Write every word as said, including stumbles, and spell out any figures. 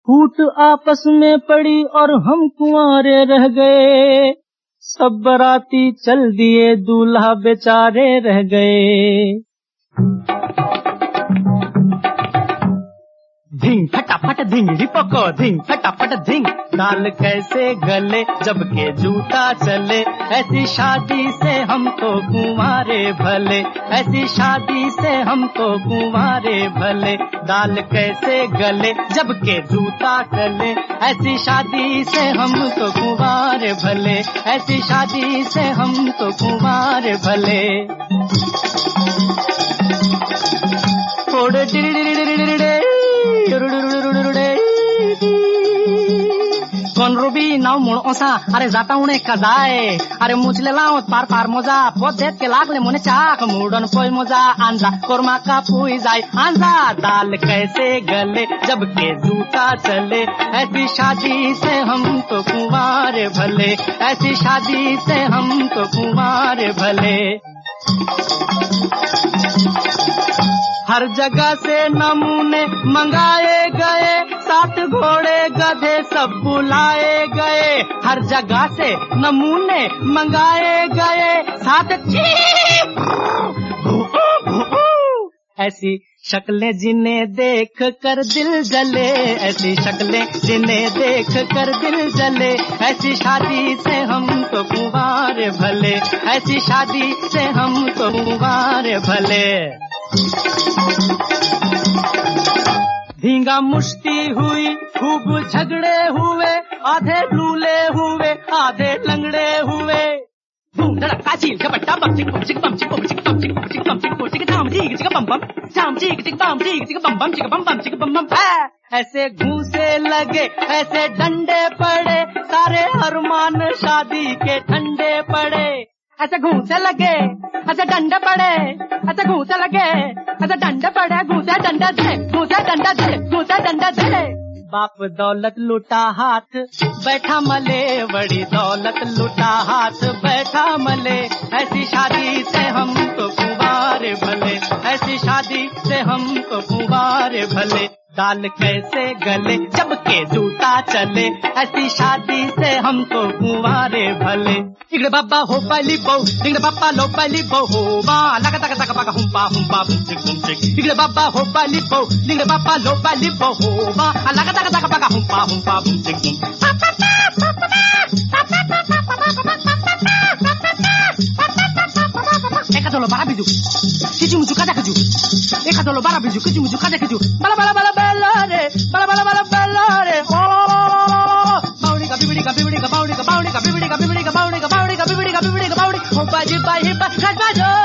फूट आपस में पड़ी और हम कुंवारे रह गए, सब बराती चल दिए दूल्हा बेचारे रह गए। धिंग फटाफट धिंगड़ी पको धिंग फटाफट धिंग, दाल कैसे गले जब के जूता चले, ऐसी शादी से हम तो कुंवारे भले, ऐसी शादी से हम तो कुंवारे भले, दाल कैसे गले जब के जूता चले, ऐसी शादी से हम तो कुंवारे भले, ऐसी शादी से हम तो कुंवारे भले। कौन रूबी नाव मुड़ ओसा, अरे जाता उन्हें कजाए, अरे मुझले लाओ पार पार मोजा, पोत देत के लागले मुने चाक, मुड़न पोई मोजा, आंजा कोरमा का पुई जाए, आंजा दाल कैसे गले जब के जूता चले, ऐसी शादी से हम तो कुंवारे भले, ऐसी शादी से हम तो कुंवारे भले। हर जगह से नमूने मंगाए गए, सात घोड़े गधे सब बुलाए गए, हर जगह से नमूने मंगाए गए, सात ऐसी शक्लें जिन्हें देख कर दिल जले, ऐसी शक्लें जिन्हें देख कर दिल जले, ऐसी शादी से हम तो कुंवारे भले, ऐसी शादी से हम तो कुंवारे भले। धींगा मुश्ती हुई खूब झगड़े हुए, आधे लूले हुए आधे लंगड़े हुए, धूम धड़का चील झपट्टा बम चिक बम चिक बम चिक बम चिक बम चिक बम चिक बम चिक बम चिक धाम चीक चिक बम बम धाम चीक चिक बम चीक चिक बम बम चिक बम बम चिक बम बम। ऐसे घूंसे लगे ऐसे डंडे पड़े, सारे अरमान शादी के ठंडे पड़े, ऐसे घूंसे लगे ऐसे डंडे पड़े, ऐसे घूंसे लगे ऐसे डंडे पड़े, घूंसे डंडे दे घूंसे डंडे दे घूंसे डंडे दे। बाप दौलत लुटा हाथ बैठा मले, बड़ी दौलत लुटा हाथ बैठा मले, ऐसी शादी से हम तो कुंवारे भले, ऐसी शादी से हम तो कुंवारे भले, दाल कैसे गले जब के जूता चले, ऐसी शादी से हम तो कुंवारे भले। इगड़े बाबा हो पहली बहू, इगड़े बाबा लो पहली बहू, बा लगा तक तक पका हुम्पा हुम्पा बुमचिक बुमचिक, इगड़े बाबा हो पहली बहू, इगड़े बाबा लो पहली बहू, बा लगा तक तक पका हुम्पा हुम्पा बुमचिक Bum. Eka dolo bara biju, kiju muju kada kiju, eka dolo bara biju, kiju muju kada kiju, bala bala bala bala re, bala bala bala bala re, oh, baudi ka bibidi ka bibidi ka baudi ka baudi ka bibidi ka bibidi ka baudi ka baudi ka bibidi ka bibidi ka baudi, oh baji baji baji baji.